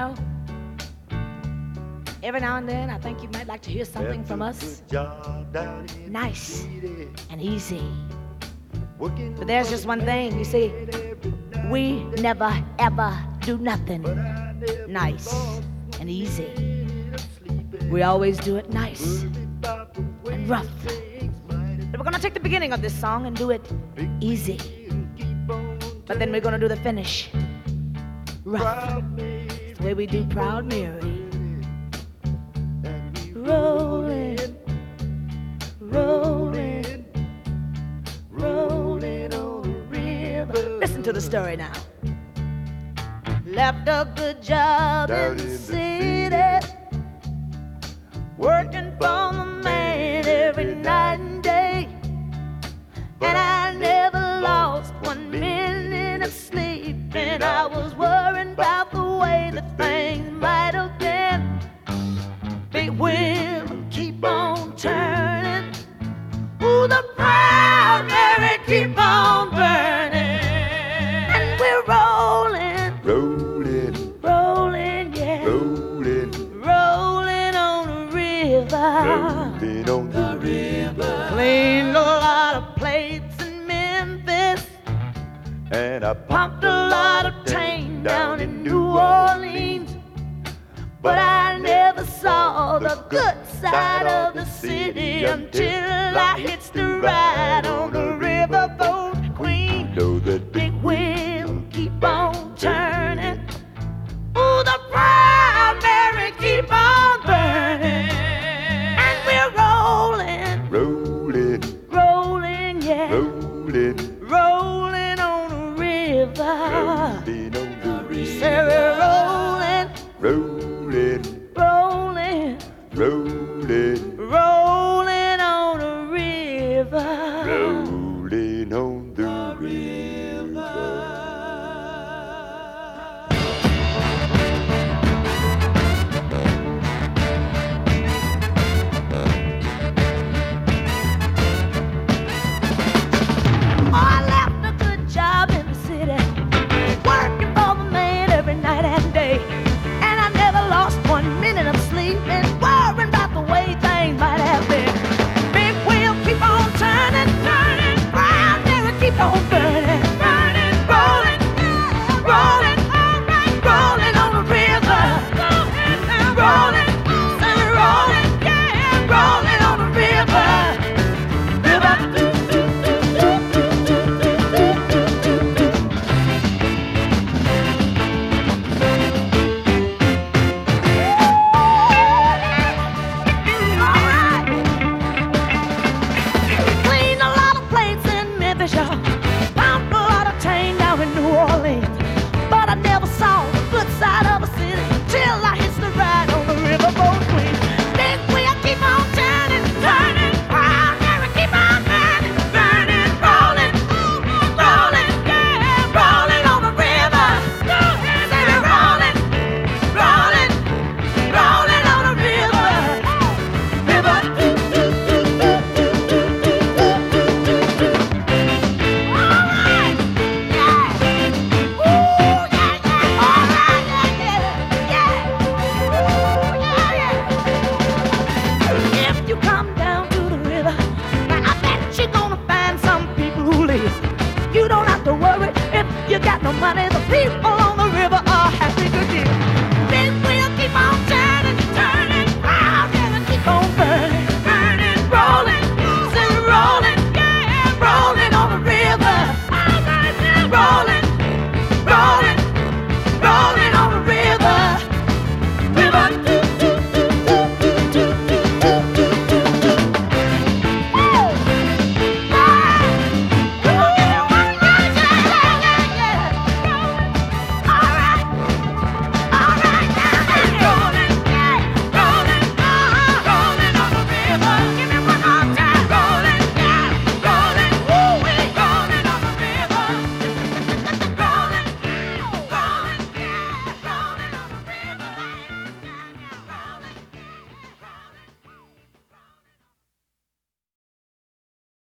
know, every now and then I think you might like to hear something from us. Nice and easy. But there's just one thing, you see, we never ever do nothing nice and easy. We always do it nice and rough. But we're gonna take the beginning of this song and do it easy. But then we're gonna do the finish rough. It's the way we do Proud Mary. Rolling, rolling, rolling on the river. Listen to the story now. Left a good job in the city, working for the man every night and day. And I never lost 1 minute of sleep, and I was worried about the way that things might have been. Big wheel keep on turning. Ooh, the Proud Mary keep on burning. And we're rolling, Rolling, rolling, yeah, rolling, rolling on the river. rolling on the river. Cleaned a lot of plates in Memphis, And I pumped a lot of tang down in New Orleans. But I never saw the good side of the city until I hitched the ride on the riverboat Queen. know that Big wheel keep on turning. Ooh, the Proud Mary keep on burning. And we're rolling, rolling, rolling, yeah, rolling, rolling on the river. rolling on the river. Say we're rolling, Rolling, rolling, rolling, rolling on the river. rolling on the river. Oh, I left a good job in the city, working for the man every night and day. And I never lost 1 minute of sleep, and worrying about the way things might have been. Big wheel keep on turning, turning, Proud Mary keep on burning.